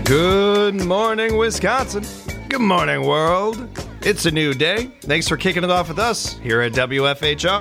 Good morning, Wisconsin. Good morning, world. It's a new day. Thanks for kicking it off with us here at WFHR.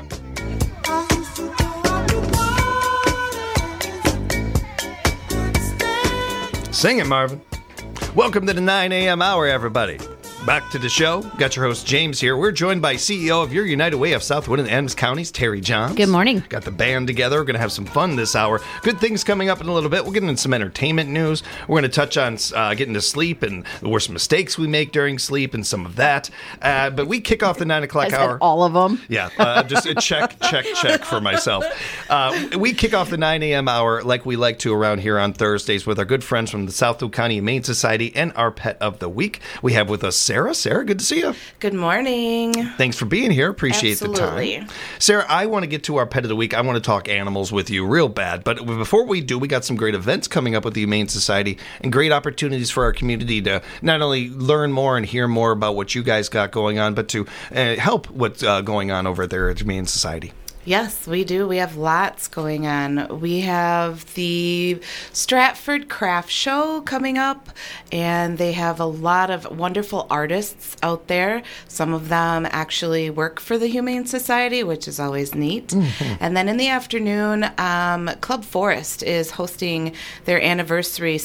Sing it, Marvin. Welcome to the 9 a.m. hour, everybody. Back to the show. Got your host, James, here. We're joined by CEO of Your United Way of Southwood and Adams Counties, Terry Johns. Good morning. Got the band together. We're going to have some fun this hour. Good things coming up in a little bit. We'll get into some entertainment news. We're going to touch on getting to sleep and the worst mistakes we make during sleep and some of that. But we kick off the 9 o'clock hour. All of them? Yeah, just a check for myself. We kick off the 9 a.m. hour like we like to around here on Thursdays with our good friends from the Southwood County Humane Society and our Pet of the Week. We have with us Sarah. Sarah, good to see you. Good morning. Thanks for being here. Appreciate Absolutely. the time. Sarah, I want to get to our Pet of the Week. I want to talk animals with you real bad. But before we do, we got some great events coming up with the Humane Society and great opportunities for our community to not only learn more and hear more about what you guys got going on, but to help what's going on over there at Humane Society. Yes, we do. We have lots going on. We have the Stratford Craft Show coming up, and they have a lot of wonderful artists out there. Some of them actually work for the Humane Society, which is always neat. Mm-hmm. And then in the afternoon, Club Forest is hosting their anniversary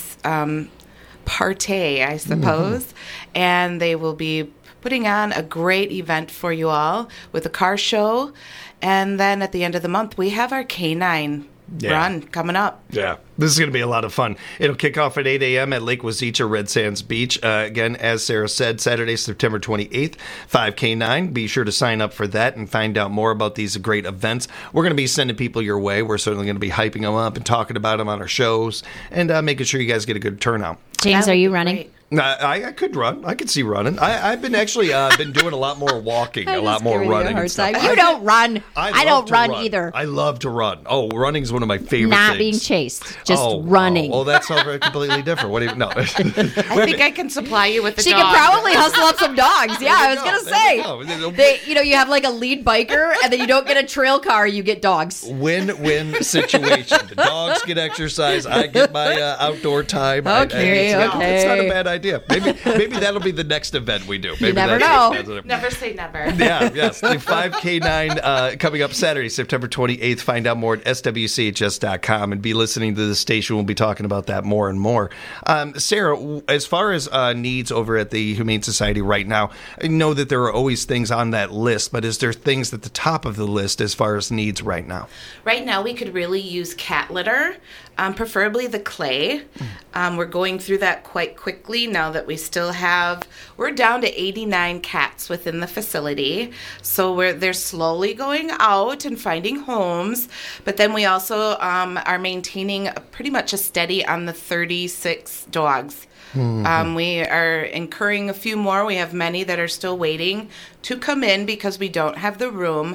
party, I suppose, and they will be putting on a great event for you all with a car show. And then at the end of the month, we have our canine run coming up. Yeah, this is going to be a lot of fun. It'll kick off at 8 a.m. at Lake Wazeecha, Red Sands Beach. Again, as Sarah said, Saturday, September 28th, 5K9. Be sure to sign up for that and find out more about these great events. We're going to be sending people your way. We're certainly going to be hyping them up and talking about them on our shows and making sure you guys get a good turnout. James, are you running? Great. I could run. I could see running. I've been actually been doing a lot more walking, a lot more running and stuff. You don't run. I don't run either. I love to run. Oh, running is one of my favorite Not things. being chased, just running. Oh, that's completely different. What do you? No. I think I can supply you with a dog. She could probably hustle up some dogs. Yeah, I was going to say. You have like a lead biker, and then you don't get a trail car, you get dogs. Win-win situation. The dogs get exercise. I get my outdoor time. Okay. It's not a bad idea. Maybe that'll be the next event we do. Maybe you never know. Never say never. Yeah, yes. The 5K9 coming up Saturday, September 28th. Find out more at swchs.com and be listening to the station. We'll be talking about that more and more. Sarah, as far as needs over at the Humane Society right now, I know that there are always things on that list, but is there things at the top of the list as far as needs right now? Right now, we could really use cat litter, preferably the clay. We're going through that quite quickly now that we're down to 89 cats within the facility. So they're slowly going out and finding homes. But then we also are maintaining pretty much a steady on the 36 dogs. Mm-hmm. We are incurring a few more. We have many that are still waiting to come in because we don't have the room.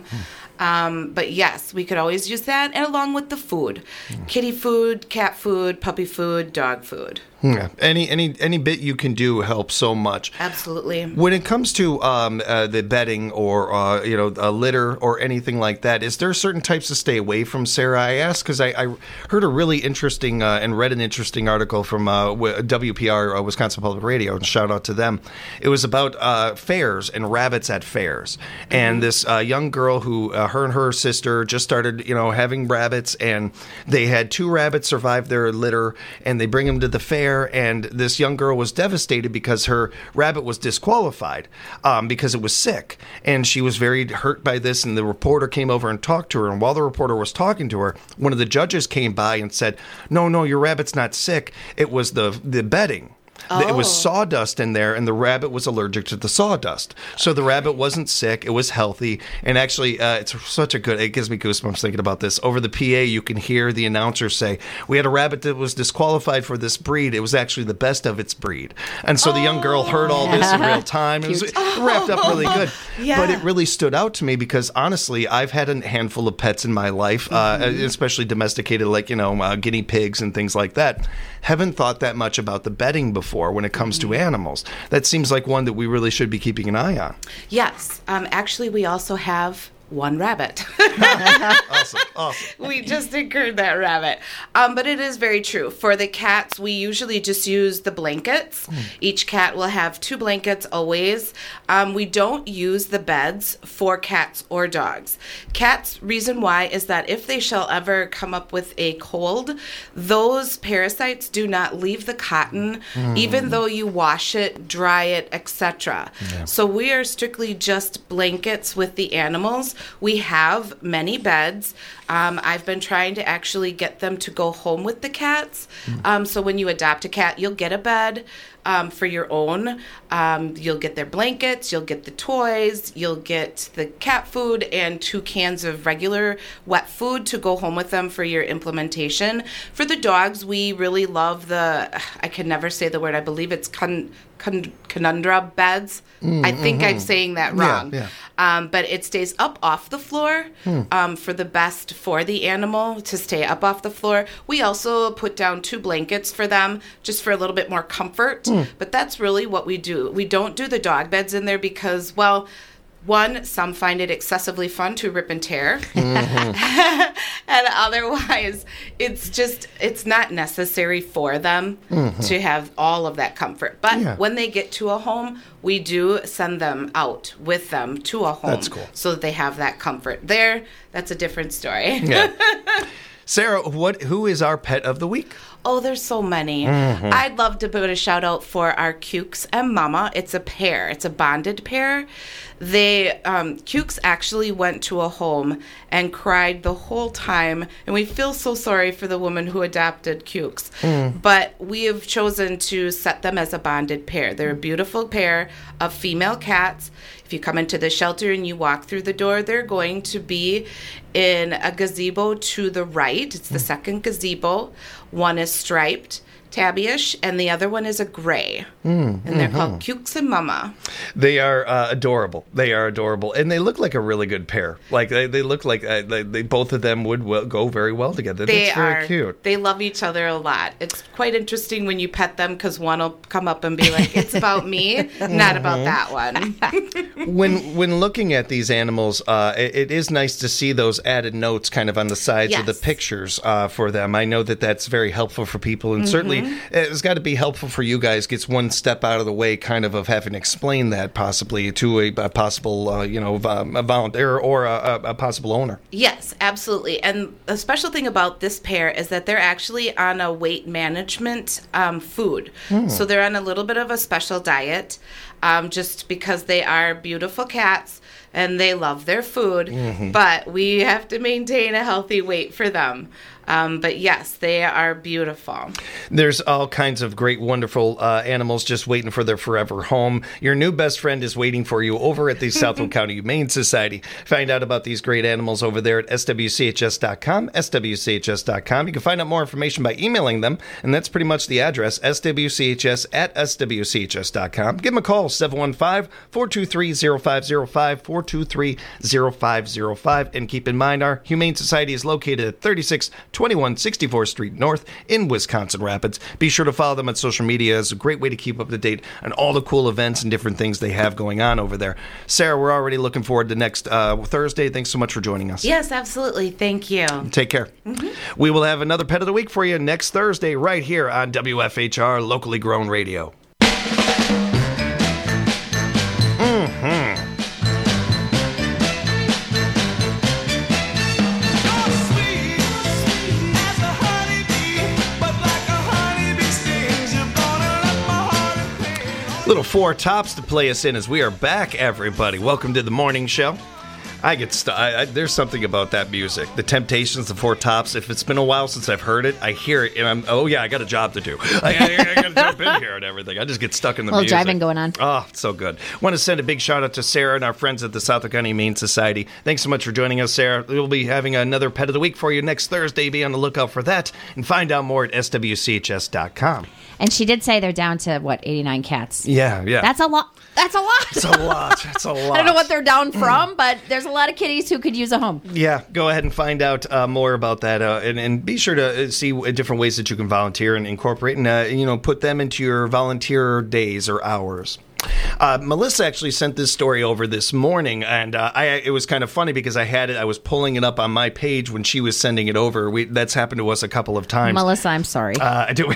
But yes, we could always use that, and along with the food, kitty food, cat food, puppy food, dog food. Yeah, any bit you can do helps so much. Absolutely. When it comes to the bedding or a litter or anything like that, is there certain types to stay away from, Sarah? I asked because I heard a really interesting and read an interesting article from WPR, Wisconsin Public Radio, and shout out to them. It was about fairs and rabbits at fairs, and this young girl who her and her sister just started having rabbits, and they had 2 rabbits survive their litter, and they bring them to the fair. And this young girl was devastated because her rabbit was disqualified because it was sick. And she was very hurt by this, and the reporter came over and talked to her. And while the reporter was talking to her, one of the judges came by and said, no, your rabbit's not sick. It was the bedding. It was sawdust in there, and the rabbit was allergic to the sawdust. So the rabbit wasn't sick. It was healthy. And actually, it gives me goosebumps thinking about this. Over the PA, you can hear the announcer say, we had a rabbit that was disqualified for this breed. It was actually the best of its breed. And so the young girl heard all this in real time. It was wrapped up really good. Yeah. But it really stood out to me because, honestly, I've had a handful of pets in my life, especially domesticated, like, guinea pigs and things like that. Haven't thought that much about the bedding before when it comes to animals. That seems like one that we really should be keeping an eye on. Yes. Actually, we also have one rabbit. Awesome. We just incurred that rabbit. But it is very true. For the cats, we usually just use the blankets. Each cat will have 2 blankets always. We don't use the beds for cats or dogs. Cats, reason why is that if they shall ever come up with a cold, those parasites do not leave the cotton, even though you wash it, dry it, etc. Yeah. So we are strictly just blankets with the animals. We have many beds. I've been trying to actually get them to go home with the cats. So when you adopt a cat, you'll get a bed for your own. You'll get their blankets, you'll get the toys, you'll get the cat food, and 2 cans of regular wet food to go home with them for your implementation. For the dogs, we really love I can never say the word, I believe it's conundrum beds. I think I'm saying that wrong. Yeah. But it stays up off the floor for the best for the animal to stay up off the floor. We also put down 2 blankets for them just for a little bit more comfort. But that's really what we do. We don't do the dog beds in there because, well, one, some find it excessively fun to rip and tear. And otherwise, it's not necessary for them to have all of that comfort. But when they get to a home, we do send them out with them to a home. That's cool. So that they have that comfort. That's a different story. Yeah. Sarah, who is our pet of the week? Oh, there's so many. I'd love to put a shout out for our Cukes and Mama. It's a pair. It's a bonded pair. Cukes actually went to a home and cried the whole time, and we feel so sorry for the woman who adopted Cukes. But we have chosen to set them as a bonded pair. They're a beautiful pair of female cats. If you come into the shelter and you walk through the door, they're going to be in a gazebo to the right. It's the second gazebo. One is striped, tabbyish, and the other one is a gray. And they're called Cukes and Mama. They are adorable. They are adorable. And they look like a really good pair. Like, they look like they both of them would go very well together. That's very cute. They love each other a lot. It's quite interesting when you pet them because one will come up and be like, it's about me, not about that one. When looking at these animals, it is nice to see those added notes kind of on the sides of the pictures for them. I know that that's very helpfful for people, and certainly it's got to be helpful for you guys. Gets one step out of the way kind of having to explain that possibly to a possible, a volunteer or a possible owner. Yes, absolutely. And the special thing about this pair is that they're actually on a weight management food. So they're on a little bit of a special diet just because they are beautiful cats and they love their food, but we have to maintain a healthy weight for them. But yes, they are beautiful. There's all kinds of great, wonderful animals just waiting for their forever home. Your new best friend is waiting for you over at the Southwold County Humane Society. Find out about these great animals over there at swchs.com, swchs.com. You can find out more information by emailing them, and that's pretty much the address, swchs@swchs.com. Give them a call, 715-423-0505, 423-0505. And keep in mind, our Humane Society is located at 3621 64th Street North in Wisconsin Rapids. Be sure to follow them on social media. It's a great way to keep up to date on all the cool events and different things they have going on over there. Sarah, we're already looking forward to next Thursday. Thanks so much for joining us. Yes, absolutely. Thank you. Take care. We will have another Pet of the Week for you next Thursday right here on WFHR Locally Grown Radio. Little Four Tops to play us in as we are back, everybody. Welcome to the morning show. I get there's something about that music. The Temptations, the Four Tops. If it's been a while since I've heard it, I hear it, and I got a job to do. I got to jump in here and everything. I just get stuck in the music. Driving going on. Oh, so good. Want to send a big shout out to Sarah and our friends at the Southwold County Humane Society. Thanks so much for joining us, Sarah. We'll be having another Pet of the Week for you next Thursday. Be on the lookout for that, and find out more at swchs.com. And she did say they're down to, 89 cats. Yeah. That's a lot. That's a lot. It's a lot. I don't know what they're down from, but there's a lot of kitties who could use a home. Yeah, go ahead and find out more about that, and be sure to see different ways that you can volunteer and incorporate, and put them into your volunteer days or hours. Melissa actually sent this story over this morning, and it was kind of funny because I was pulling it up on my page when she was sending it over. That's happened to us a couple of times. Melissa, I'm sorry. I do.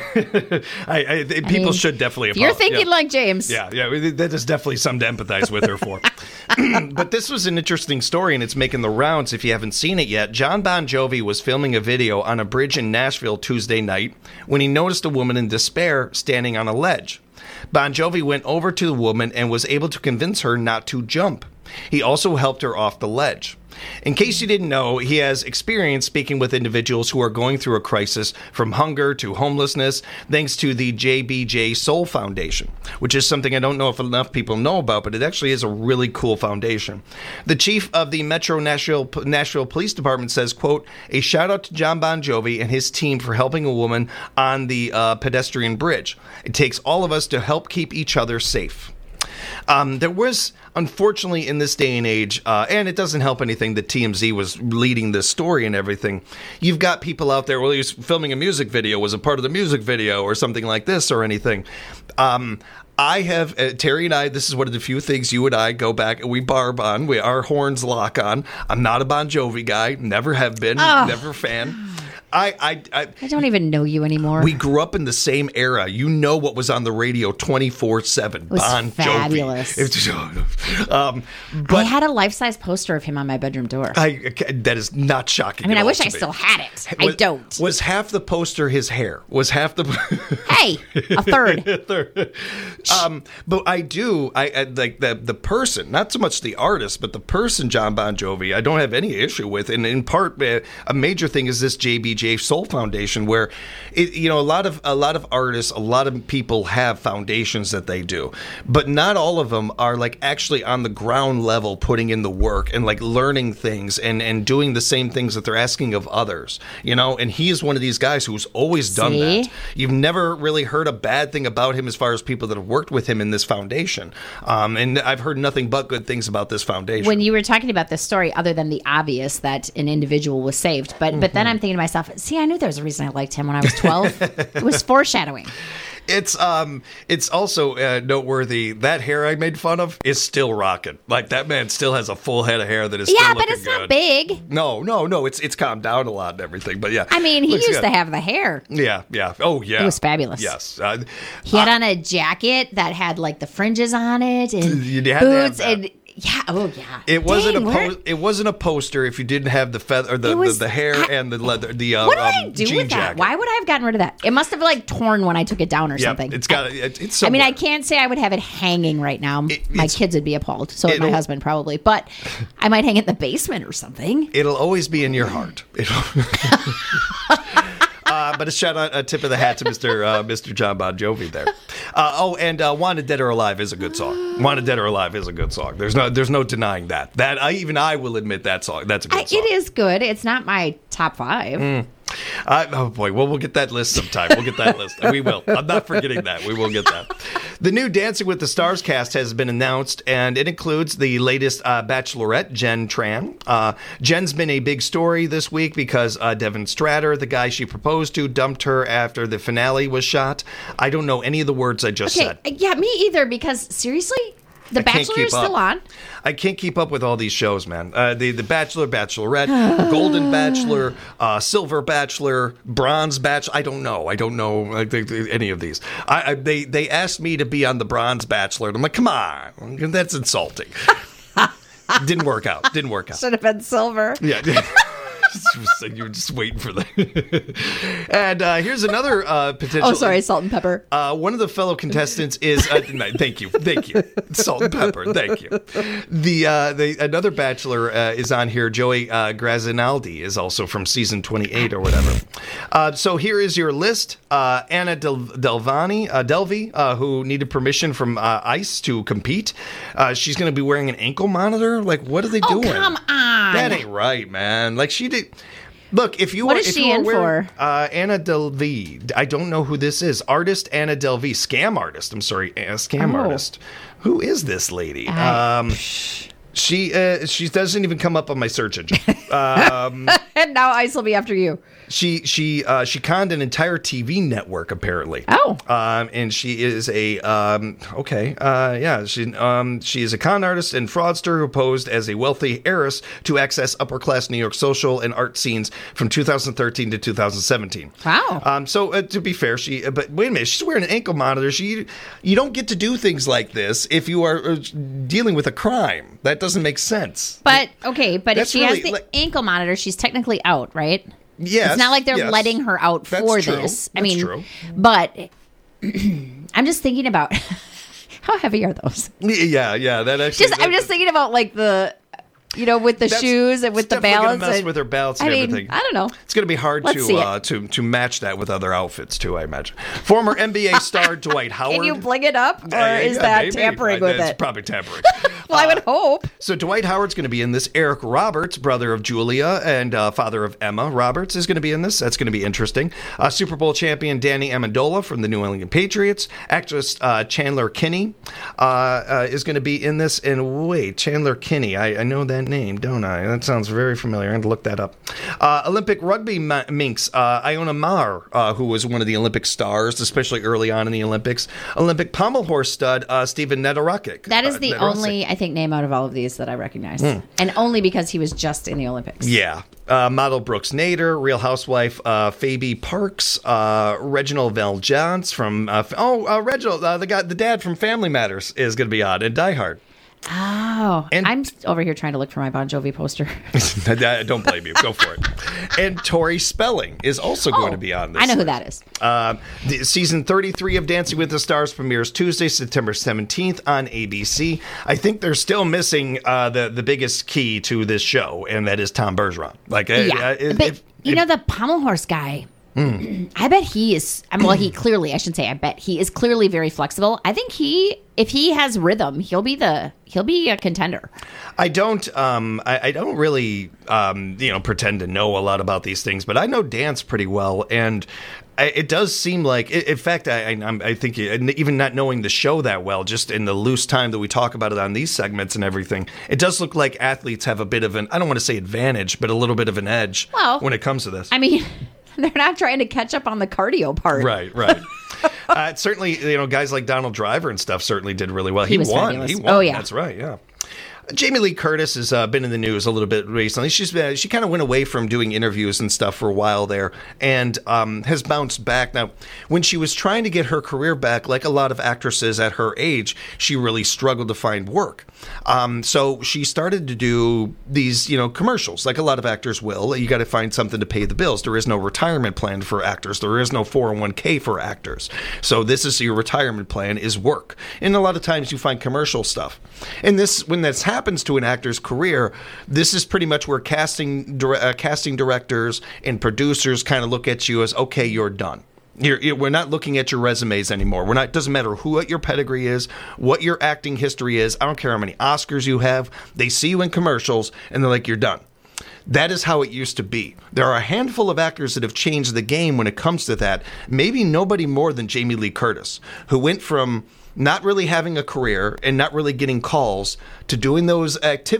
People should definitely apologize. You're thinking like James. Yeah, that is definitely something to empathize with her for. But this was an interesting story, and it's making the rounds if you haven't seen it yet. Jon Bon Jovi was filming a video on a bridge in Nashville Tuesday night when he noticed a woman in despair standing on a ledge. Bon Jovi went over to the woman and was able to convince her not to jump. He also helped her off the ledge. In case you didn't know, he has experience speaking with individuals who are going through a crisis from hunger to homelessness, thanks to the JBJ Soul Foundation, which is something I don't know if enough people know about, but it actually is a really cool foundation. The chief of the Metro Nashville Police Department says, quote, "A shout out to Jon Bon Jovi and his team for helping a woman on the pedestrian bridge. It takes all of us to help keep each other safe." There was, unfortunately, in this day and age, and it doesn't help anything that TMZ was leading this story and everything, you've got people out there, well, he was filming a music video, was a part of the music video or something like this or anything. I have, Terry and I, this is one of the few things you and I go back and we barb on, our horns lock on. I'm not a Bon Jovi guy, never have been, never a fan. I don't even know you anymore. We grew up in the same era. You know what was on the radio 24/7. Bon fabulous. Jovi. But I had a life-size poster of him on my bedroom door. That is not shocking. I mean, I wish I still had it. I don't. Was half the poster his hair? Was half the? Hey, a third. A third. But I like the person, not so much the artist, but the person, Jon Bon Jovi. I don't have any issue with, and in part, a major thing is this JBJ Soul Foundation, where a lot of artists, a lot of people have foundations that they do, but not all of them are like actually on the ground level putting in the work and like learning things and doing the same things that they're asking of others, and he is one of these guys who's always done that. You've never really heard a bad thing about him as far as people that have worked with him in this foundation, and I've heard nothing but good things about this foundation. When you were talking about this story, other than the obvious that an individual was saved, but then I'm thinking to myself, see, I knew there was a reason I liked him when I was 12. It was foreshadowing. It's also noteworthy that hair I made fun of is still rocking. Like that man still has a full head of hair that is still looking good. Yeah, but it's not big. No, it's calmed down a lot and everything. But yeah, I mean, he used to have the hair. Yeah. Oh yeah, it was fabulous. Yes, he had on a jacket that had like the fringes on it and boots and. Yeah. Oh, yeah. It wasn't a poster if you didn't have the feather or the hair and the leather. What did I do with that? Jacket. Why would I have gotten rid of that? It must have like torn when I took it down or something. It's got. It's. I mean, I can't say I would have it hanging right now. My kids would be appalled. So would my husband probably. But I might hang it in the basement or something. It'll always be in your heart. But a shout out, a tip of the hat to Mr. Jon Bon Jovi there. And "Wanted Dead or Alive" is a good song. "Wanted Dead or Alive" is a good song. There's no denying that. I will admit that song. That's a good song. It is good. It's not my top 5. Oh boy, well, we'll get that list sometime. We'll get that list. We will. I'm not forgetting that. We will get that. The new Dancing with the Stars cast has been announced, and it includes the latest Bachelorette, Jen Tran. Jen's been a big story this week because Devin Stratter, the guy she proposed to, dumped her after the finale was shot. I don't know any of the words I just said. Yeah, me either, because seriously? The Bachelor is still on? I can't keep up with all these shows, man. The Bachelor, Bachelorette, Golden Bachelor, Silver Bachelor, Bronze Bachelor. I don't know any of these. They asked me to be on the Bronze Bachelor, and I'm like, come on, that's insulting. Didn't work out. Should have been Silver. Yeah. You were just waiting for that. And here's another potential. Oh, sorry, salt and pepper. One of the fellow contestants is. Thank you. Salt and pepper. Thank you. Another Bachelor is on here. Joey Grazinaldi is also from season 28 or whatever. So here is your list. Anna Delvey, who needed permission from ICE to compete. She's going to be wearing an ankle monitor. Like, what are they doing? Oh, come on. That ain't right, man. Like, she did. Look, if you what is she in for? Anna Delvey. I don't know who this is. Artist Anna Delvey. Scam artist. I'm sorry. Scam artist. Who is this lady? She doesn't even come up on my search engine. And and now Ice will be after you. She conned an entire TV network apparently. Oh. And she is she is a con artist and fraudster who posed as a wealthy heiress to access upper class New York social and art scenes from 2013 to 2017. Wow. So to be fair, but wait a minute, she's wearing an ankle monitor. You don't get to do things like this if you are dealing with a crime. That doesn't make sense. But if she has really, the ankle monitor, she's technically out, right? Yes, it's not like they're letting her out for true. this. That's true. But I'm just thinking about how heavy are those? Yeah. That actually. I'm just thinking about like the. With the shoes and with the balance. Mess with her balance and everything. I don't know. It's going to be hard to match that with other outfits too, I imagine. Former NBA star Dwight Howard. Can you bling it up, or is that maybe. Tampering with It's it? Probably tampering. Well, I would hope. So Dwight Howard's going to be in this. Eric Roberts, brother of Julia and father of Emma Roberts, is going to be in this. That's going to be interesting. Super Bowl champion Danny Amendola from the New England Patriots. Actress Chandler Kinney is going to be in this. And wait, Chandler Kinney, I know that name, don't I? That sounds very familiar. I'm going to look that up. Olympic rugby minx Iona Maher, who was one of the Olympic stars, especially early on in the Olympics. Olympic pommel horse stud Steven Nedorosik. That is the only, I think, name out of all of these that I recognize. And only because he was just in the Olympics. Yeah. Model Brooks Nader, Real Housewife Phoebe Parks, Reginald VelJohns from Reginald, the dad from Family Matters is going to be on, and Die Hard. Oh, and I'm over here trying to look for my Bon Jovi poster. Don't blame you. Go for it. And Tori Spelling is also going to be on this. I know who that is. Season 33 of Dancing with the Stars premieres Tuesday, September 17th on ABC. I think they're still missing the biggest key to this show, and that is Tom Bergeron. The pommel horse guy. I bet he is. I bet he is clearly very flexible. I think if he has rhythm, he'll be a contender. I don't really pretend to know a lot about these things, but I know dance pretty well, and it does seem like, in fact, I think even not knowing the show that well, just in the loose time that we talk about it on these segments and everything, it does look like athletes have a bit of I don't want to say advantage, but a little bit of an edge when it comes to this. I mean, they're not trying to catch up on the cardio part. Right. Certainly, guys like Donald Driver and stuff certainly did really well. He was won. Fabulous. He won. Oh, yeah. That's right, yeah. Jamie Lee Curtis has been in the news a little bit recently. She kind of went away from doing interviews and stuff for a while there, and has bounced back. Now, when she was trying to get her career back, like a lot of actresses at her age, she really struggled to find work. So she started to do these, commercials, like a lot of actors will. You got to find something to pay the bills. There is no retirement plan for actors. There is no 401k for actors. So this is your retirement plan, is work. And a lot of times you find commercial stuff. And when this happens to an actor's career, this is pretty much where casting directors and producers kind of look at you as, okay, you're done. We're not looking at your resumes anymore. It doesn't matter what your pedigree is, what your acting history is. I don't care how many Oscars you have. They see you in commercials and they're like, you're done. That is how it used to be. There are a handful of actors that have changed the game when it comes to that. Maybe nobody more than Jamie Lee Curtis, who went from not really having a career and not really getting calls to doing those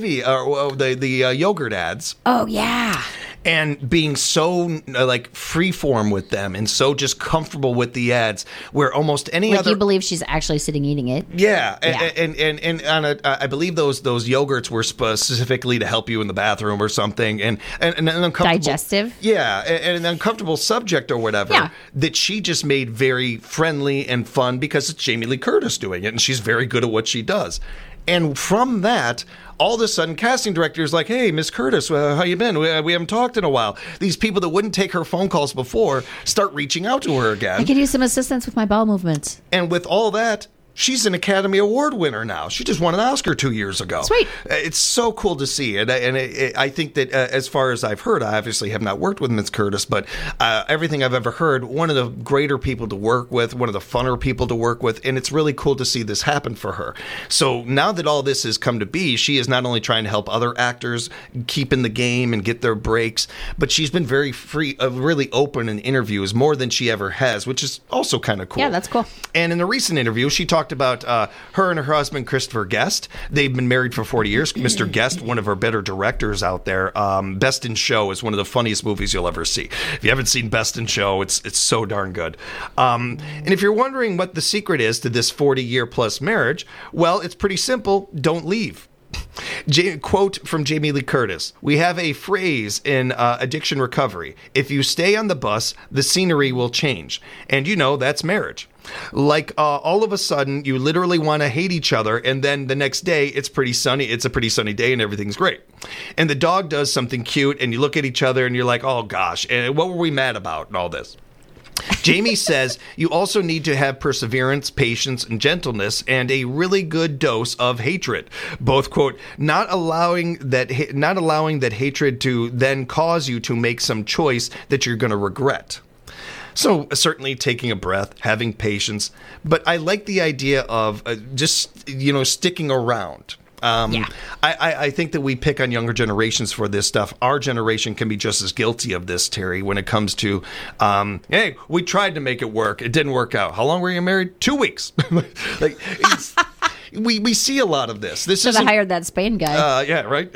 the yogurt ads. Oh, yeah. And being so freeform with them and so just comfortable with the ads, where almost any other, you believe she's actually sitting eating it. Yeah. And on I believe those yogurts were specifically to help you in the bathroom or something, and an uncomfortable digestive. Yeah, and an uncomfortable subject or whatever that she just made very friendly and fun because it's Jamie Lee Curtis doing it, and she's very good at what she does. And from that, all of a sudden, casting directors like, hey, Miss Curtis, how you been? We haven't talked in a while. These people that wouldn't take her phone calls before start reaching out to her again. I could use some assistance with my bowel movements. And with all that, she's an Academy Award winner now. She just won an Oscar 2 years ago. Sweet. It's so cool to see. And I think that as far as I've heard, I obviously have not worked with Miss Curtis, but everything I've ever heard, one of the greater people to work with, one of the funner people to work with, and it's really cool to see this happen for her. So now that all this has come to be, she is not only trying to help other actors keep in the game and get their breaks, but she's been very free, really open in interviews, more than she ever has, which is also kind of cool. Yeah, that's cool. And in a recent interview, she talked talked about her and her husband, Christopher Guest. They've been married for 40 years. Mr. Guest, one of our better directors out there. Best in Show is one of the funniest movies you'll ever see. If you haven't seen Best in Show, it's so darn good. And if you're wondering what the secret is to this 40-year-plus marriage, well, it's pretty simple. Don't leave. Quote from Jamie Lee Curtis: "We have a phrase in addiction recovery. If you stay on the bus, the scenery will change. And that's marriage. Like all of a sudden, you literally want to hate each other, and then the next day, it's a pretty sunny day, and everything's great. And the dog does something cute, and you look at each other, and you're like, oh gosh, and what were we mad about and all this?" Jamie says you also need to have perseverance, patience, and gentleness, and a really good dose of hatred. Both, quote, not allowing that hatred to then cause you to make some choice that you're going to regret. So certainly taking a breath, having patience, but I like the idea of just sticking around. I think that we pick on younger generations for this stuff. Our generation can be just as guilty of this, Terry, when it comes to, hey, we tried to make it work. It didn't work out. How long were you married? 2 weeks. We see a lot of this. Should have hired that Spain guy. Yeah, right.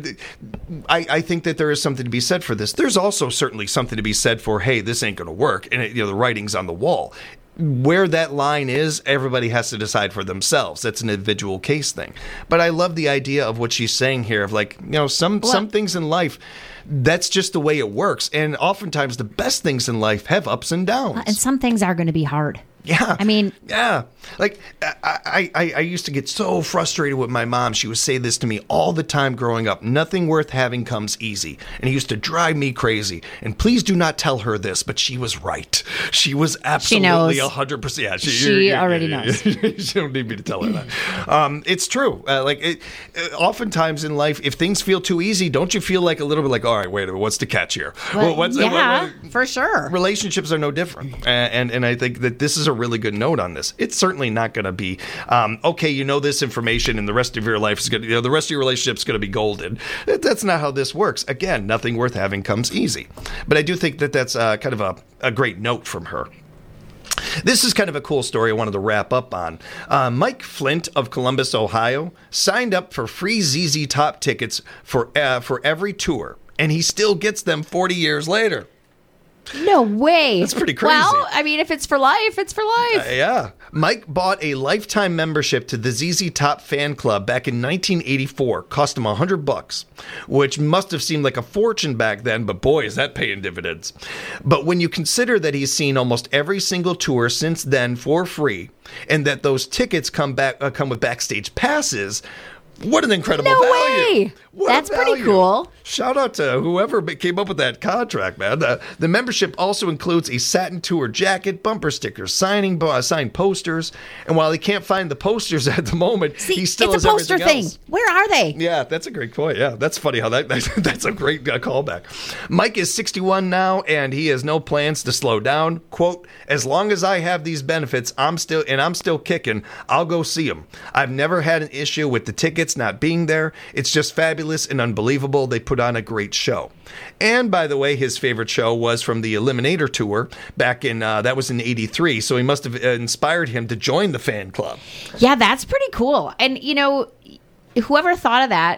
I think that there is something to be said for this. There's also certainly something to be said for, hey, this ain't going to work. And the writing's on the wall. Where that line is, everybody has to decide for themselves. That's an individual case thing. But I love the idea of what she's saying here of some things in life, that's just the way it works. And oftentimes the best things in life have ups and downs. And some things are going to be hard. Yeah. I mean, yeah. Like I used to get so frustrated with my mom. She would say this to me all the time growing up. Nothing worth having comes easy. And it used to drive me crazy. And please do not tell her this, but she was right. She was absolutely 100%. Yeah, she already knows. You don't need me to tell her that. It's true. Oftentimes in life, if things feel too easy, don't you feel like a little bit like, all right, wait a minute, what's the catch here? For sure. Relationships are no different. And I think that this is a really good note on this. It's certainly not going to be okay. This information, and the rest of your life is going to, the rest of your relationship is going to be golden. That's not how this works. Again, nothing worth having comes easy. But I do think that that's kind of a great note from her. This is kind of a cool story I wanted to wrap up on. Mike Flint of Columbus, Ohio, signed up for free ZZ Top tickets for every tour, and he still gets them 40 years later. No way. That's pretty crazy. Well, I mean, if it's for life, it's for life. Yeah. Mike bought a lifetime membership to the ZZ Top fan club back in 1984. Cost him $100, which must have seemed like a fortune back then, but boy, is that paying dividends. But when you consider that he's seen almost every single tour since then for free, and that those tickets come with backstage passes, what an incredible value. No way. That's pretty cool. Shout out to whoever came up with that contract, man. The membership also includes a satin tour jacket, bumper stickers, signed posters. And while he can't find the posters at the moment, he still has everything else. It's a poster thing. Where are they? Yeah, that's a great point. Yeah, that's funny how that's a great callback. Mike is 61 now, and he has no plans to slow down. Quote, as long as I have these benefits, I'm still kicking, I'll go see them. I've never had an issue with the tickets not being there. It's just fabulous and unbelievable. They put on a great show. And by the way, his favorite show was from the Eliminator tour back in, that was in 83. So he must have inspired him to join the fan club. Yeah, that's pretty cool. And, whoever thought of that,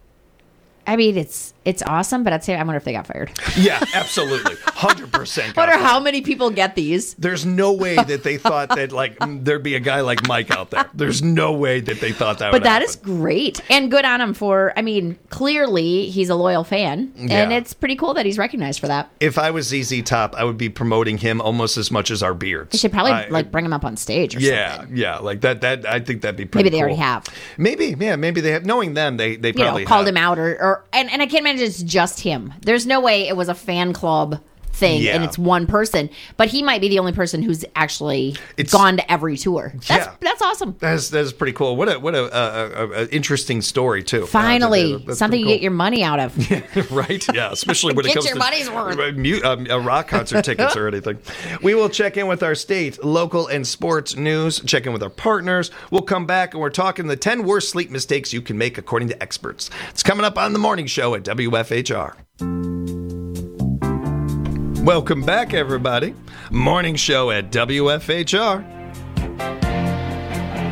I mean, it's awesome, but I'd say I wonder if they got fired. Yeah, absolutely. 100%. I wonder how many people get these. There's no way that they thought that, there'd be a guy like Mike out there. There's no way that they thought that would happen. But that is great. And good on him clearly he's a loyal fan. Yeah. And it's pretty cool that he's recognized for that. If I was ZZ Top, I would be promoting him almost as much as our beards. They should probably, bring him up on stage or something. Yeah, like that. I think that'd be pretty cool. Maybe they already have. Maybe they have. Knowing them, they probably called him out or and I can't imagine it's just him. There's no way it was a fan club thing and it's one person, but he might be the only person who's actually gone to every tour. That's awesome. That's pretty cool. What a interesting story too. Finally, something you get your money out of. Yeah, right? Yeah, especially when it comes to money's worth. A rock concert tickets or anything. We will check in with our state, local, and sports news. Check in with our partners. We'll come back and we're talking the 10 worst sleep mistakes you can make according to experts. It's coming up on the morning show at WFHR. Welcome back, everybody. Morning show at WFHR.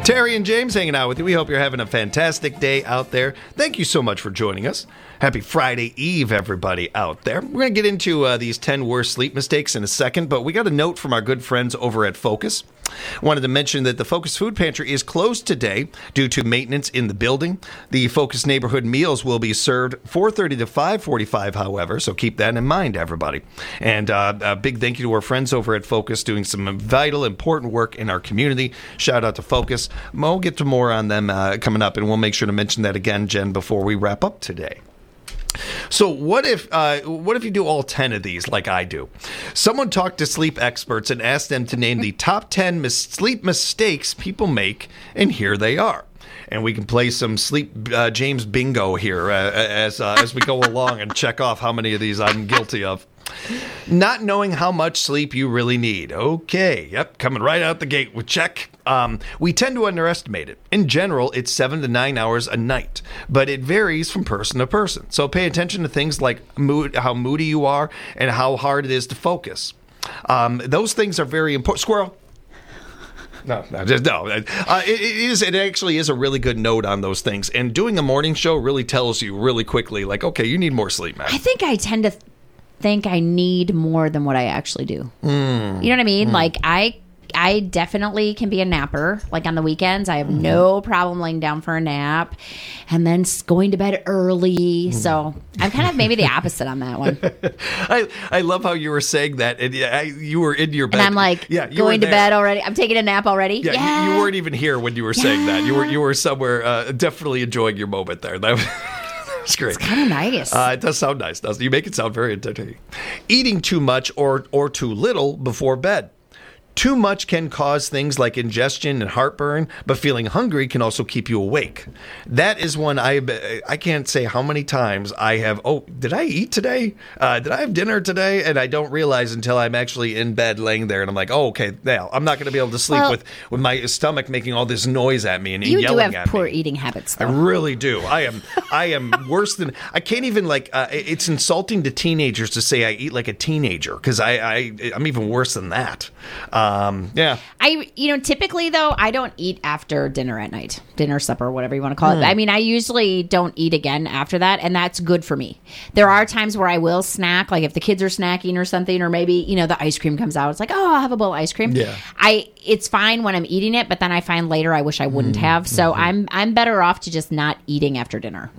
Terry and James hanging out with you. We hope you're having a fantastic day out there. Thank you so much for joining us. Happy Friday Eve, everybody out there. We're going to get into these 10 worst sleep mistakes in a second, but we got a note from our good friends over at Focus. Wanted to mention that the Focus Food Pantry is closed today due to maintenance in the building. The Focus neighborhood meals will be served 4:30 to 5:45, however, so keep that in mind, everybody. And a big thank you to our friends over at Focus doing some vital, important work in our community. Shout out to Focus. We'll get to more on them coming up, and we'll make sure to mention that again, Jen, before we wrap up today. So what if you do all 10 of these like I do? Someone talked to sleep experts and asked them to name the top 10 sleep mistakes people make, and here they are. And we can play some sleep James bingo here as we go along and check off how many of these I'm guilty of. Not knowing how much sleep you really need. Okay, yep, coming right out the gate with check. We tend to underestimate it. In general, it's 7 to 9 hours a night, but it varies from person to person. So pay attention to things like how moody you are and how hard it is to focus. Those things are very important. Squirrel. No. It actually is a really good note on those things. And doing a morning show really tells you really quickly, like, okay, you need more sleep, man. I think I tend to think I need more than what I actually do. You know what I mean? Like I definitely can be a napper. Like on the weekends, I have no problem laying down for a nap and then going to bed early. So I'm kind of maybe the opposite on that one. I love how you were saying that. And you were in your bed. And I'm like, going to bed already. I'm taking a nap already. Yeah. You weren't even here when you were saying that. You were somewhere definitely enjoying your moment there. It's great. It's kind of nice. It does sound nice, doesn't it? You make it sound very entertaining. Eating too much or too little before bed. Too much can cause things like ingestion and heartburn, but feeling hungry can also keep you awake. That is one I can't say how many times I have, did I eat today? Did I have dinner today? And I don't realize until I'm actually in bed laying there and I'm like, okay, now I'm not going to be able to sleep with my stomach making all this noise at me and yelling at me. You do have poor eating habits, though. I really do. I am worse than, I can't even it's insulting to teenagers to say I eat like a teenager because I'm even worse than that. Yeah. Typically though, I don't eat after dinner at night, dinner, supper, whatever you want to call it. I mean, I usually don't eat again after that, and that's good for me. There are times where I will snack, like if the kids are snacking or something, or maybe, the ice cream comes out. It's like, I'll have a bowl of ice cream. Yeah. It's fine when I'm eating it, but then I find later I wish I wouldn't have. So I'm better off to just not eating after dinner.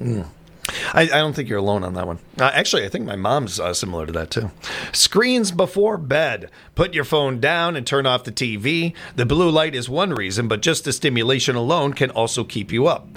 I don't think you're alone on that one. Actually, I think my mom's similar to that, too. Screens before bed. Put your phone down and turn off the TV. The blue light is one reason, but just the stimulation alone can also keep you up.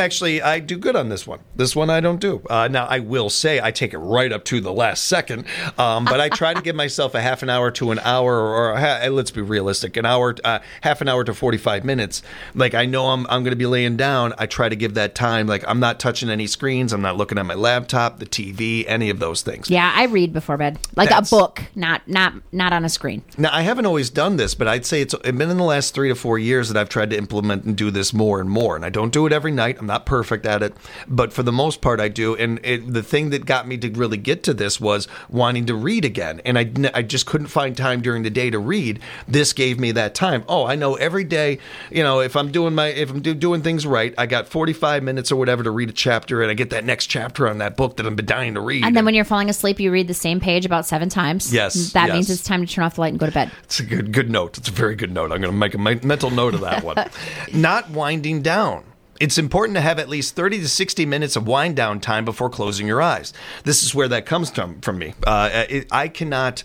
I do good on this one. This one I don't do. Now, I will say I take it right up to the last second, but I try to give myself a half an hour to an hour, or let's be realistic, half an hour to 45 minutes. Like, I know I'm going to be laying down. I try to give that time. Like, I'm not touching any screens. I'm not looking at my laptop, the TV, any of those things. Yeah, I read before bed. A book, not on a screen. Now, I haven't always done this, but I'd say it's been in the last 3 to 4 years that I've tried to implement and do this more and more. And I don't do it every night. I'm not perfect at it, but for the most part, I do. And the thing that got me to really get to this was wanting to read again. And I just couldn't find time during the day to read. This gave me that time. I know every day, if I'm doing things right, I got 45 minutes or whatever to read a chapter, and I get that next chapter on that book that I've been dying to read. And then when you're falling asleep, you read the same page about 7 times. Yes. That means it's time to turn off the light and go to bed. It's a good note. It's a very good note. I'm going to make a mental note of that one. Not winding down. It's important to have at least 30 to 60 minutes of wind down time before closing your eyes. This is where that comes from me. I cannot...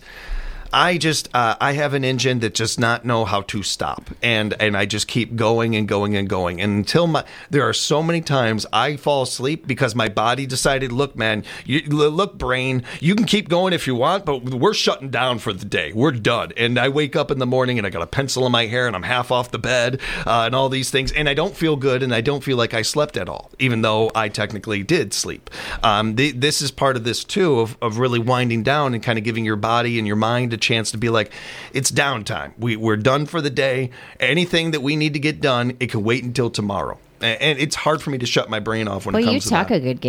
I have an engine that does not know how to stop, and I just keep going and going and going, and until there are so many times I fall asleep because my body decided, look, man, look, brain, you can keep going if you want, but we're shutting down for the day. We're done. And I wake up in the morning and I got a pencil in my hair and I'm half off the bed and all these things, and I don't feel good and I don't feel like I slept at all, even though I technically did sleep. This is part of this too, of really winding down and kind of giving your body and your mind a chance to be like, it's downtime. We're done for the day. Anything that we need to get done, it can wait until tomorrow. And it's hard for me to shut my brain off when it comes to that. Well, you talk a good game.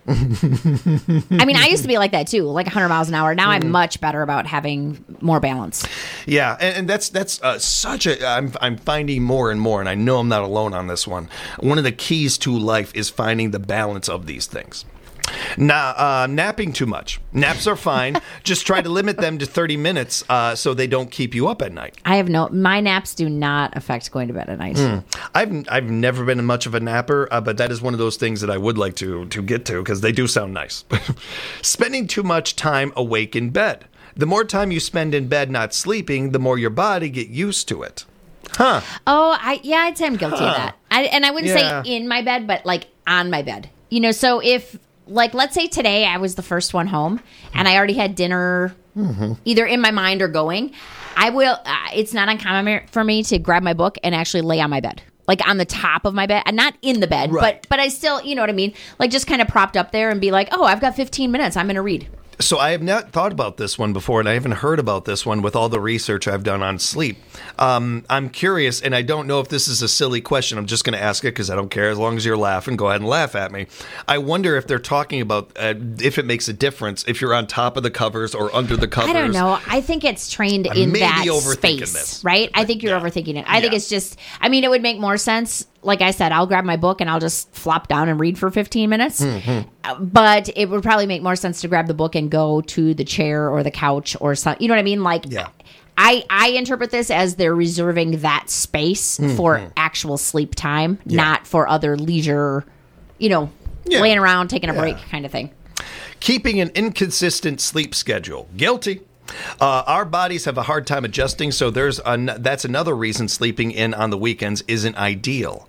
I mean, I used to be like that too, like 100 miles an hour. Now I'm much better about having more balance. Yeah, and that's such a. I'm finding more and more, and I know I'm not alone on this one. One of the keys to life is finding the balance of these things. Now, napping too much. Naps are fine. Just try to limit them to 30 minutes so they don't keep you up at night. My naps do not affect going to bed at night. I've never been much of a napper, but that is one of those things that I would like to get to because they do sound nice. Spending too much time awake in bed. The more time you spend in bed not sleeping, the more your body get used to it. Huh. Oh, I'd say I'm guilty of that. I wouldn't say in my bed, but like on my bed. So if... Like, let's say today I was the first one home and I already had dinner either in my mind or going. I will, it's not uncommon for me to grab my book and actually lay on my bed. Like on the top of my bed, and not in the bed, right. but I still, you know what I mean? Like just kind of propped up there and be like, oh, I've got 15 minutes. I'm going to read. So I have not thought about this one before, and I haven't heard about this one with all the research I've done on sleep. I'm curious, and I don't know if this is a silly question. I'm just going to ask it because I don't care. As long as you're laughing, go ahead and laugh at me. I wonder if they're talking about if it makes a difference if you're on top of the covers or under the covers. I don't know. I think it's trained in that space, this. Right? I think you're overthinking it. I think it's just, I mean, it would make more sense. Like I said, I'll grab my book and I'll just flop down and read for 15 minutes. But it would probably make more sense to grab the book and go to the chair or the couch or something. You know what I mean? Like, I interpret this as they're reserving that space for actual sleep time, not for other leisure, laying around, taking a break kind of thing. Keeping an inconsistent sleep schedule. Guilty. Our bodies have a hard time adjusting, so that's another reason sleeping in on the weekends isn't ideal.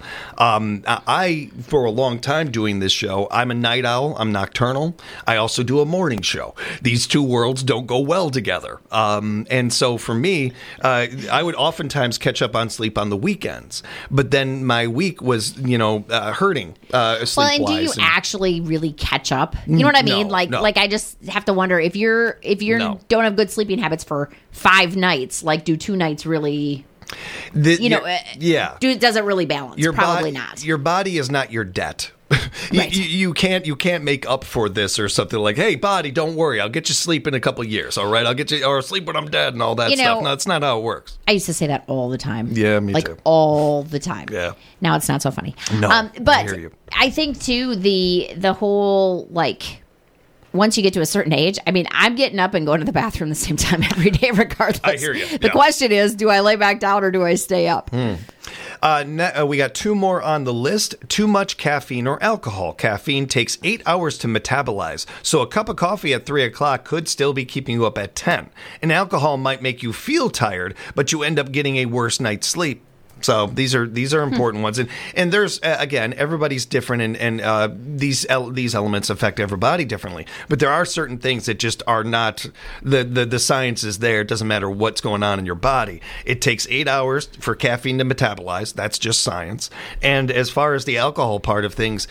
I, for a long time doing this show, I'm a night owl, I'm nocturnal. I also do a morning show. These two worlds don't go well together. And so for me, I would oftentimes catch up on sleep on the weekends. But then my week was, hurting sleep-wise. Well, and do you actually really catch up? You know what I mean? No. Like I just have to wonder if you don't have good sleeping habits for 5 nights, like do 2 nights really does it really balance? Probably not. Your body is not your debt. Right. You can't make up for this or something like, hey, body, don't worry, I'll get you sleep in a couple years, all right? I'll get you, or sleep when I'm dead and all that stuff. No, that's not how it works. I used to say that all the time. Yeah, me too. Like all the time. Yeah. Now it's not so funny. No, but I hear you. I think too the whole like. Once you get to a certain age, I mean, I'm getting up and going to the bathroom the same time every day, regardless. I hear you. The question is, do I lay back down or do I stay up? We got 2 more on the list. Too much caffeine or alcohol. Caffeine takes 8 hours to metabolize, so a cup of coffee at 3 o'clock could still be keeping you up at 10. And alcohol might make you feel tired, but you end up getting a worse night's sleep. So these are important ones, and there's again, everybody's different, and these elements affect everybody differently. But there are certain things that just are not the science is there. It doesn't matter what's going on in your body. It takes 8 hours for caffeine to metabolize. That's just science. And as far as the alcohol part of things,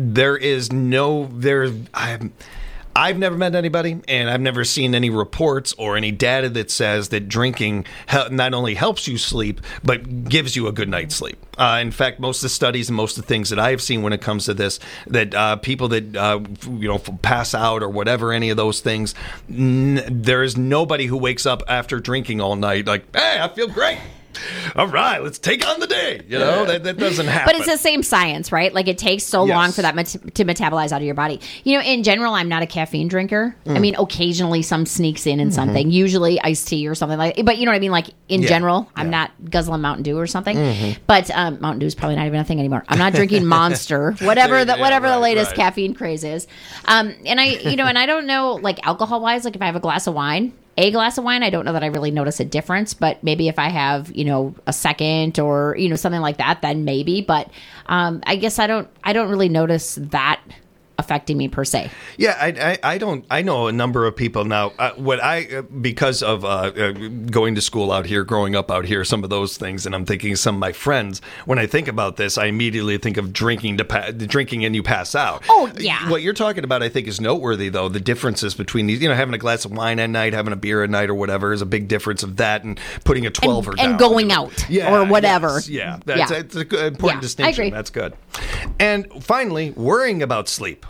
I've never met anybody, and I've never seen any reports or any data that says that drinking not only helps you sleep, but gives you a good night's sleep. In fact, most of the studies and most of the things that I've seen when it comes to this, that people that pass out or whatever, any of those things, there is nobody who wakes up after drinking all night like, hey, I feel great. All right, let's take on the day. That doesn't happen. But it's the same science, right? Like it takes so long for that to metabolize out of your body. In general, I'm not a caffeine drinker. I mean, occasionally some sneaks in something, usually iced tea or something like that. But you know what I mean? Like in general, I'm not guzzling Mountain Dew or something. But Mountain Dew is probably not even a thing anymore. I'm not drinking Monster, whatever the latest caffeine craze is. And I don't know, like alcohol wise, like if I have a glass of wine, I don't know that I really notice a difference, but maybe if I have, a second or, something like that, then maybe. But I guess I don't really notice that affecting me per se. Yeah, I don't. I know a number of people now. Because of going to school out here, growing up out here, some of those things, and I'm thinking some of my friends. When I think about this, I immediately think of drinking and you pass out. Oh yeah. What you're talking about, I think, is noteworthy though. The differences between these, having a glass of wine at night, having a beer at night, or whatever, is a big difference of that, and putting a 12er down and going out or whatever. Yes, that's an important distinction. I agree. That's good. And finally, worrying about sleep.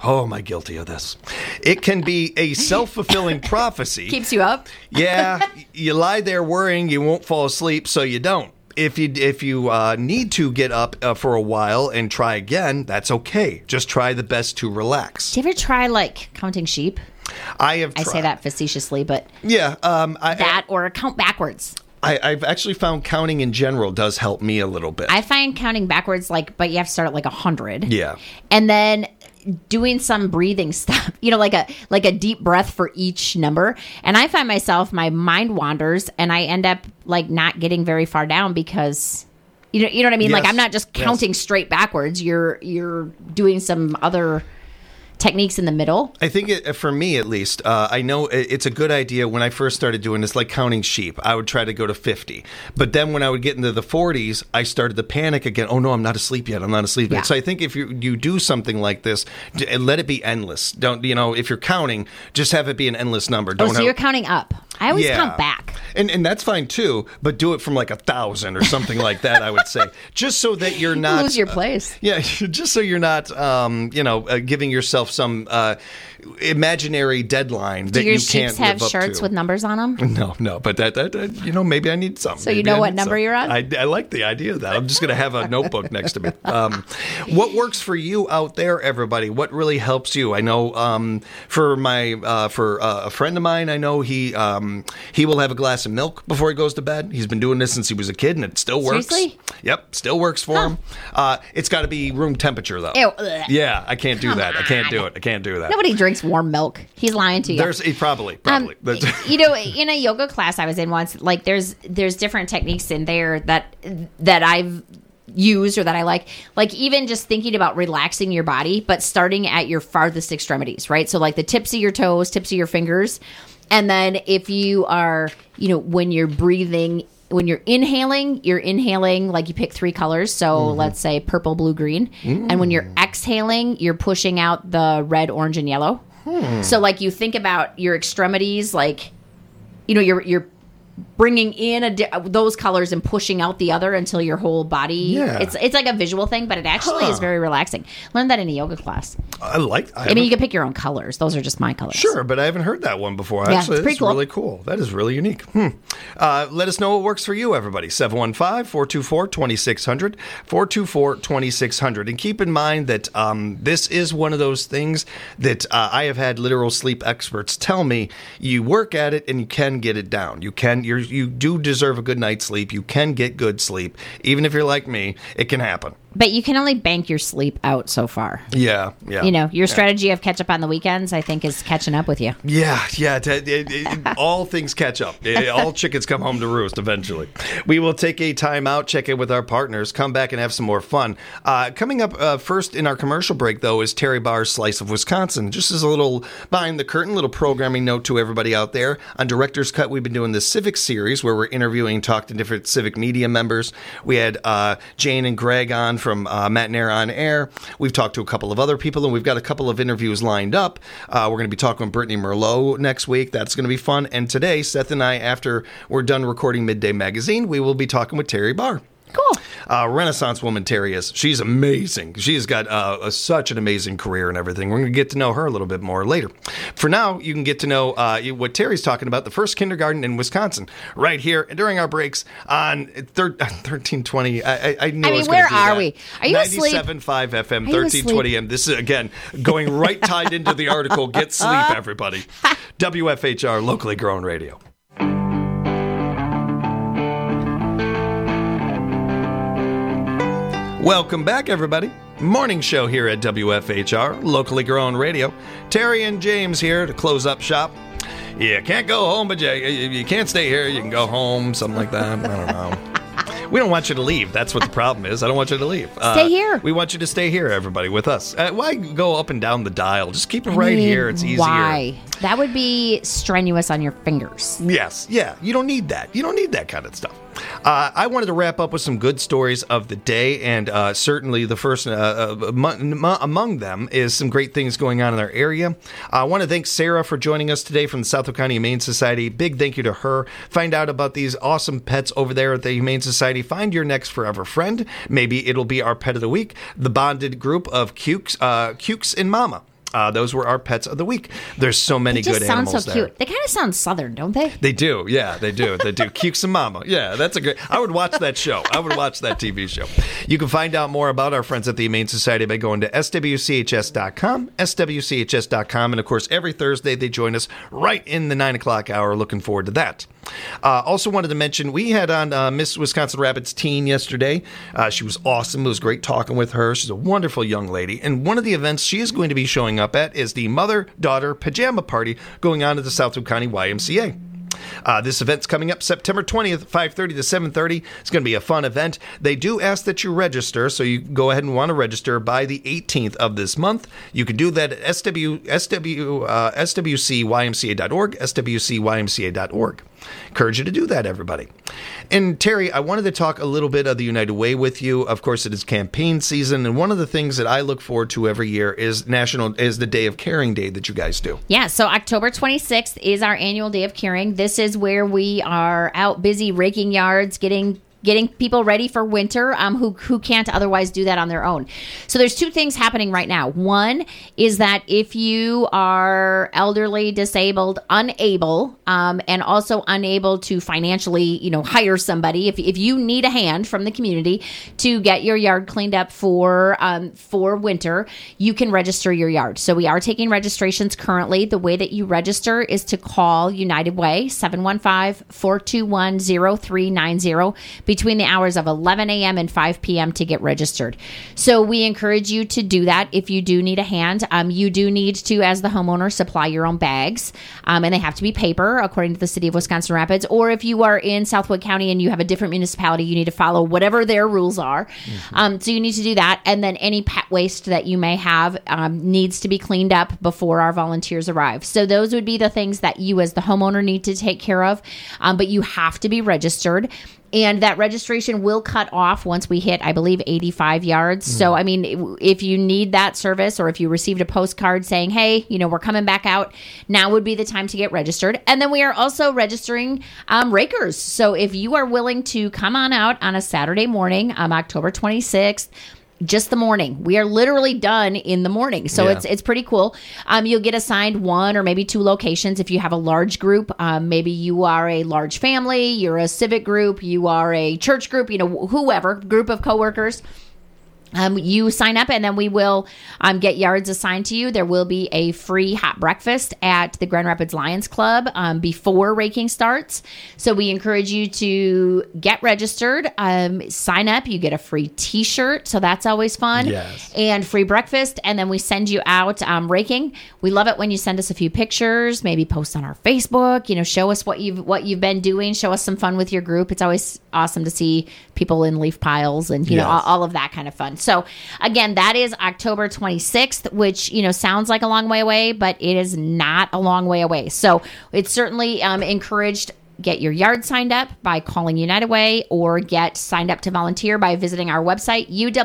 Oh, am I guilty of this? It can be a self-fulfilling prophecy. Keeps you up? Yeah, you lie there worrying you won't fall asleep, so you don't. If you need to get up for a while and try again, that's okay. Just try the best to relax. Do you ever try, like, counting sheep? I have tried. I say that facetiously, but Yeah. or count backwards. I've actually found counting in general does help me a little bit. I find counting backwards, like, but you have to start at, like, 100. Yeah. And then doing some breathing stuff, like a deep breath for each number. And I find myself, my mind wanders and I end up like not getting very far down because you know what I mean? Yes. Like I'm not just counting straight backwards. You're doing some other techniques in the middle. I think for me, at least, I know it's a good idea. When I first started doing this, like counting sheep, I would try to go to 50. But then when I would get into the 40s, I started to panic again. Oh, no, I'm not asleep yet. I'm not asleep yet. Yeah. So I think if you do something like this, let it be endless. Don't, if you're counting, just have it be an endless number. Don't So you're counting up. I always count back. And that's fine, too. But do it from like 1,000 or something like that, I would say. Just so that you're not... Lose your place. Yeah, just so you're not, giving yourself some imaginary deadline that you can't live up to. Do your sheeps have shirts with numbers on them? No, but that maybe I need some. So you know what number you're on? I like the idea of that. I'm just going to have a notebook next to me. What works for you out there, everybody? What really helps you? I know for a friend of mine, I know he will have a glass of milk before he goes to bed. He's been doing this since he was a kid, and it still works. Seriously? Yep, still works for him. It's got to be room temperature, though. Ew. Yeah, I can't do that. I can't do it. I can't do that. Nobody drinks warm milk. He's lying to you. Probably. In a yoga class I was in once, like there's different techniques in there that I've used or that I like even just thinking about relaxing your body, but starting at your farthest extremities, right? So like the tips of your toes, tips of your fingers. And then if you are, when you're breathing, when you're inhaling like you pick 3 colors. So let's say purple, blue, green. And when you're exhaling, you're pushing out the red, orange, and yellow. So like you think about your extremities, like, you're bringing in those colors and pushing out the other until your whole body. Yeah. It's like a visual thing, but it actually is very relaxing. Learn that in a yoga class. I mean, you can pick your own colors. Those are just my colors. Sure, but I haven't heard that one before. Yeah, Actually, it's pretty that's cool. really cool. That is really unique. Let us know what works for you, everybody. 715-424-2600, 424-2600. And keep in mind that this is one of those things that I have had literal sleep experts tell me, you work at it and you can get it down. You do deserve a good night's sleep. You can get good sleep. Even if you're like me, it can happen. But you can only bank your sleep out so far. Yeah. Your strategy of catch up on the weekends, I think, is catching up with you. Yeah. All things catch up. All chickens come home to roost eventually. We will take a time out, check in with our partners, come back and have some more fun. Coming up first in our commercial break, though, is Terry Barr's Slice of Wisconsin. Just as a little behind the curtain, little programming note to everybody out there. On Director's Cut, we've been doing the Civic series where we're interviewing and talking to different Civic media members. We had Jane and Greg on from Matt and Air on Air. We've talked to a couple of other people, and we've got a couple of interviews lined up. We're going to be talking with Brittany Merlot next week. That's going to be fun. And today, Seth and I, after we're done recording Midday Magazine, we will be talking with Terry Barr. Cool. Renaissance woman Terry is. She's amazing. She's got such an amazing career and everything. We're going to get to know her a little bit more later. For now, you can get to know what Terry's talking about, the first kindergarten in Wisconsin, right here during our breaks on 1320. I knew I was where do are that. we? Are you asleep? 97.5 FM, Are you 1320 AM. This is, again, going right tied into the article. Get sleep, everybody. WFHR, locally grown radio. Welcome back, everybody. Morning show here at WFHR, locally grown radio. Terry and James here to close up shop. You can't go home, but you can't stay here. You can go home, something like that. I don't know. We don't want you to leave. That's what the problem is. I don't want you to leave. Stay here. We want you to stay here, everybody, with us. Why go up and down the dial? Just keep it right here. It's easier. Why? That would be strenuous on your fingers. Yes. Yeah. You don't need that. You don't need that kind of stuff. I wanted to wrap up with some good stories of the day, and certainly the first among them is some great things going on in our area. I want to thank Sarah for joining us today from the Southwick County Humane Society. Big thank you to her. Find out about these awesome pets over there at the Humane Society. Find your next forever friend. Maybe it'll be our pet of the week, the bonded group of Cukes and Mama. Those were our pets of the week. There's so many good animals there. They just sound so cute. They kind of sound Southern, don't they? They do. Yeah, they do. They do. Cukes and Mama. Yeah, that's a great. I would watch that show. I would watch that TV show. You can find out more about our friends at the Humane Society by going to swchs.com, swchs.com. And, of course, every Thursday they join us right in the 9 o'clock hour. Looking forward to that. Also wanted to mention, we had on Miss Wisconsin Rapids teen yesterday. She was awesome. It was great talking with her. She's a wonderful young lady. And one of the events she is going to be showing up at is the mother-daughter pajama party going on at the Southwood County YMCA. This event's coming up September 20th, 5:30 to 7:30. It's going to be a fun event. They do ask that you register, so you go ahead and want to register by the 18th of this month. You can do that at swcymca.org, swcymca.org. Encourage you to do that, everybody. And Terry, I wanted to talk a little bit of the United Way with you. Of course, it is campaign season, and one of the things that I look forward to every year is the Day of Caring Day that you guys do. Yeah, so October 26th is our annual Day of Caring. This is where we are out busy raking yards, getting people ready for winter who can't otherwise do that on their own. So there's two things happening right now. One is that if you are elderly, disabled, unable, and also unable to financially, hire somebody, if you need a hand from the community to get your yard cleaned up for winter, you can register your yard. So we are taking registrations currently. The way that you register is to call United Way, 715-421-0390, between the hours of 11 a.m. and 5 p.m. to get registered. So we encourage you to do that if you do need a hand. You do need to, as the homeowner, supply your own bags, and they have to be paper, according to the City of Wisconsin Rapids. Or if you are in Southwood County and you have a different municipality, you need to follow whatever their rules are. Mm-hmm. So you need to do that. And then any pet waste that you may have needs to be cleaned up before our volunteers arrive. So those would be the things that you as the homeowner need to take care of, but you have to be registered. And that registration will cut off once we hit, I believe, 85 yards. Mm. So, I mean, if you need that service, or if you received a postcard saying, hey, we're coming back out, now would be the time to get registered. And then we are also registering rakers. So if you are willing to come on out on a Saturday morning, October 26th, just the morning. We are literally done in the morning. So it's pretty cool. You'll get assigned one or maybe two locations if you have a large group. Maybe you are a large family, you're a civic group, you are a church group, whoever, group of coworkers. You sign up, and then we will get yards assigned to you. There will be a free hot breakfast at the Grand Rapids Lions Club before raking starts. So we encourage you to get registered, sign up. You get a free T-shirt, so that's always fun. Yes. And free breakfast, and then we send you out raking. We love it when you send us a few pictures, maybe post on our Facebook. Show us what you've been doing. Show us some fun with your group. It's always awesome to see people in leaf piles and all of that kind of fun. So again, that is October 26th, which, sounds like a long way away, but it is not a long way away. So it's certainly encouraged. Get your yard signed up by calling United Way, or get signed up to volunteer by visiting our website,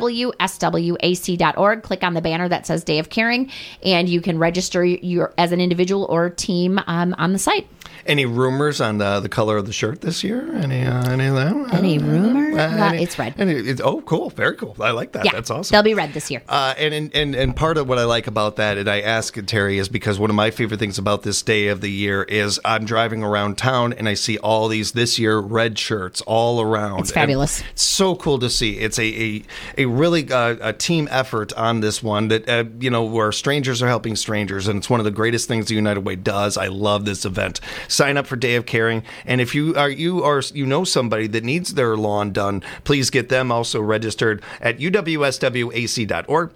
uwswac.org. Click on the banner that says Day of Caring, and you can register as an individual or team on the site. Any rumors on the color of the shirt this year? Any of that? Any rumors? It's red. Oh, cool. Very cool. I like that. Yeah, that's awesome. They'll be red this year. And part of what I like about that, and I ask Terry, is because one of my favorite things about this day of the year is I'm driving around town and I see all these, this year, red shirts all around. It's fabulous. And it's so cool to see. It's a really a team effort on this one that, where strangers are helping strangers. And it's one of the greatest things the United Way does. I love this event. Sign up for Day of Caring, and if you know somebody that needs their lawn done, please get them also registered at uwswac.org,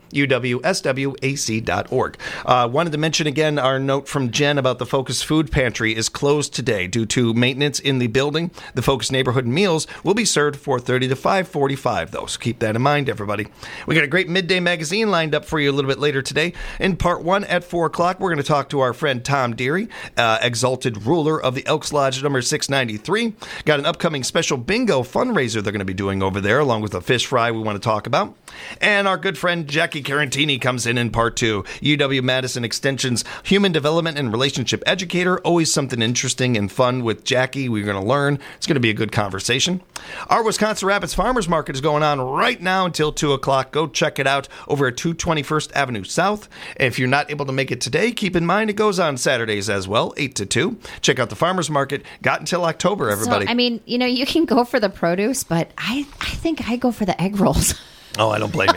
uwswac.org. Wanted to mention again our note from Jen about the Focus Food Pantry is closed today due to maintenance in the building. The Focus Neighborhood Meals will be served 4:30 to 5:45, though, so keep that in mind, everybody. We got a great midday magazine lined up for you a little bit later today. In part one at 4 o'clock, we're going to talk to our friend Tom Deary, Exalted Ruler dealer of the Elks Lodge number 693. Got an upcoming special bingo fundraiser they're going to be doing over there, along with a fish fry we want to talk about. And our good friend Jackie Carantini comes in part 2. UW-Madison Extension's Human Development and Relationship Educator. Always something interesting and fun with Jackie. We're going to learn. It's going to be a good conversation. Our Wisconsin Rapids Farmers Market is going on right now until 2 o'clock. Go check it out over at 221st Avenue South. If you're not able to make it today, keep in mind it goes on Saturdays as well, 8 to 2. Check out the Farmers Market. Got until October, everybody. So, I mean, you can go for the produce, but I think I go for the egg rolls. Oh, I don't blame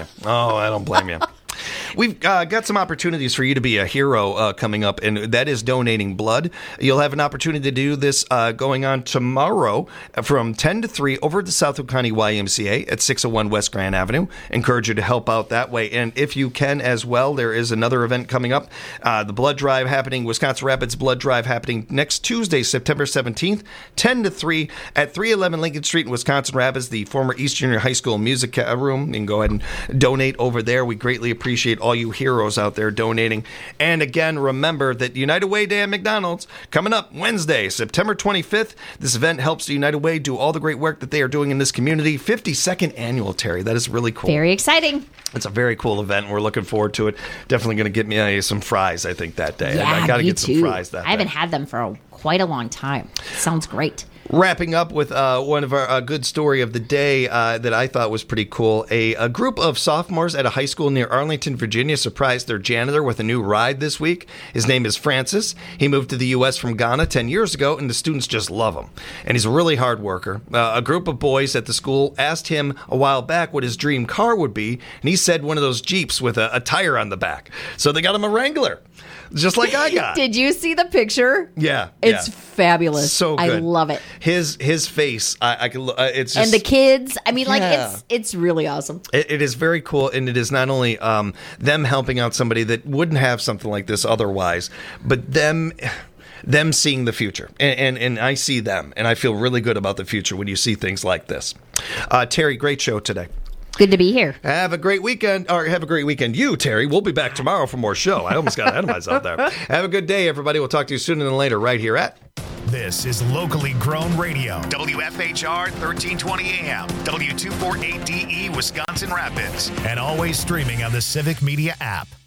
you. We've got some opportunities for you to be a hero coming up, and that is donating blood. You'll have an opportunity to do this going on tomorrow from 10 to 3 over at the Southwood County YMCA at 601 West Grand Avenue. Encourage you to help out that way. And if you can as well, there is another event coming up, the blood drive happening, Wisconsin Rapids blood drive happening next Tuesday, September 17th, 10 to 3 at 311 Lincoln Street in Wisconsin Rapids, the former East Junior High School music room. You can go ahead and donate over there. We greatly appreciate all you heroes out there donating. And again, remember that United Way Day at McDonald's coming up Wednesday, September 25th. This event helps the United Way do all the great work that they are doing in this community. 52nd annual, Terry. That is really cool. Very exciting. It's a very cool event. We're looking forward to it. Definitely going to get me some fries, I think, that day. Yeah, I got to get too. some fries that day. I haven't had them for quite a long time. Sounds great. Wrapping up with one of our good story of the day that I thought was pretty cool. A group of sophomores at a high school near Arlington, Virginia surprised their janitor with a new ride this week. His name is Francis. He moved to the U.S. from Ghana 10 years ago, and the students just love him. And he's a really hard worker. A group of boys at the school asked him a while back what his dream car would be, and he said one of those Jeeps with a tire on the back. So they got him a Wrangler, just like I got. Did you see the picture? Yeah. It's fabulous. So good. I love it. His face, I can. It's just, and the kids. I mean, Yeah. it's really awesome. It is very cool, and it is not only them helping out somebody that wouldn't have something like this otherwise, but them seeing the future. And I see them, and I feel really good about the future when you see things like this. Terry, great show today. Good to be here. Have a great weekend, you, Terry. We'll be back tomorrow for more show. I almost got ahead of myself there. Have a good day, everybody. We'll talk to you sooner than later right here at... This is locally grown radio. WFHR 1320 AM, W248DE, Wisconsin Rapids. And always streaming on the Civic Media app.